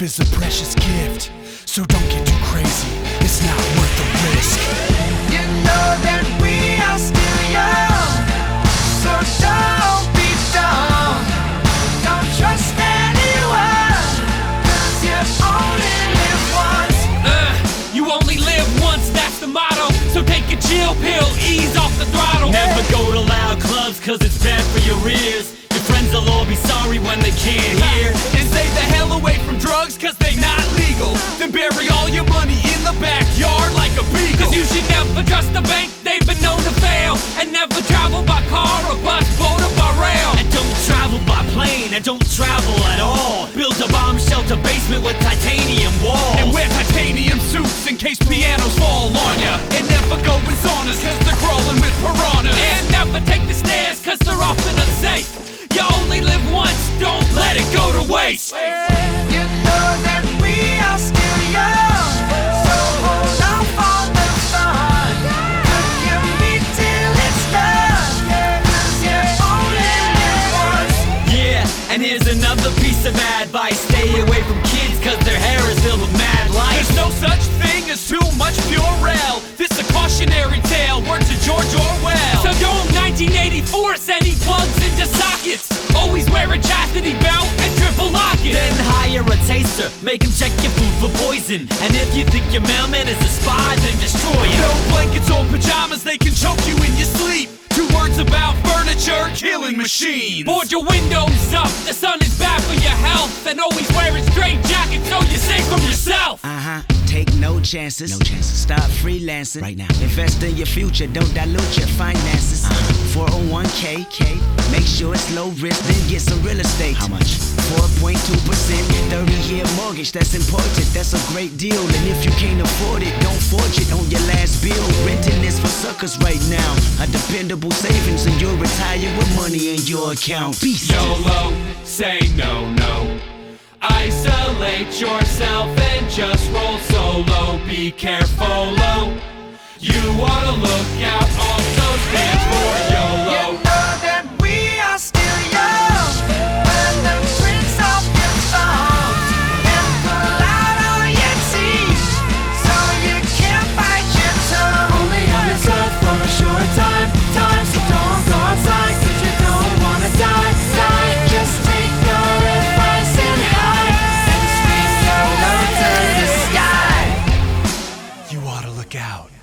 is a precious gift, so don't get too crazy, it's not worth the risk. You know that we are still young, so don't be dumb. Don't trust anyone, 'cause you only live once. You only live once, that's the motto. So take a chill pill, ease off the throttle. Never go to loud clubs, 'cause it's bad for your ears. Your friends will all be sorry when they can't hear. And stay the hell away from drugs, 'cause they not legal. Then bury all your money in the backyard like a beagle. 'Cause you should never trust a bank, they've been known to fail. And never travel by car or bus, boat or by rail. And don't travel by plane, and don't travel at all. Build a bomb shelter basement with titanium walls. And wear titanium suits in case pianos fall on ya. And never go in saunas, 'cause they're crawling with piranhas. And never take the stairs, 'cause they're often unsafe. You only live once, don't let it go to waste. You know that we are still young, so hold on for the fun. Look at me till it's done, 'cause you only live once. Yeah, and here's another piece of advice. Stay away from kids, 'cause their hair is filled with mad light. There's no such thing as too much Purell. This a cautionary tale, words of George Orwell. So don't 1984 send he plugs into sockets. Always wear a chastity belt and triple lock it. Then hire a taster, make him check your food for poison. And if you think your mailman is a spy, then destroy him. No blankets or pajamas, they can choke you in your sleep. 2 words about furniture, killing machines. Board your windows up, the sun is bad for your health. And always wear a straight jacket so you're safe from yourself. Take no chances. Stop freelancing right now. Invest in your future. Don't dilute your finances. 401k. Make sure it's low risk. Then get some real estate. How much? 4.2%. 30-year mortgage. That's important. That's a great deal. And if you can't afford it, don't forge it on your last bill. Renting is for suckers right now. A dependable savings, and you'll retire with money in your account. Peace. YOLO, say no. Isolate yourself and just roll solo. Be careful, you wanna look out, also stands for YOLO. You know that we are still young, when the prince of your thumbs, and pull out all your teeth, so you can't bite your tongue. Only on this earth for a short time, so don't go outside, 'cause you don't wanna die. Just take your advice and hide, and speak solo to the sky. You ought to look out.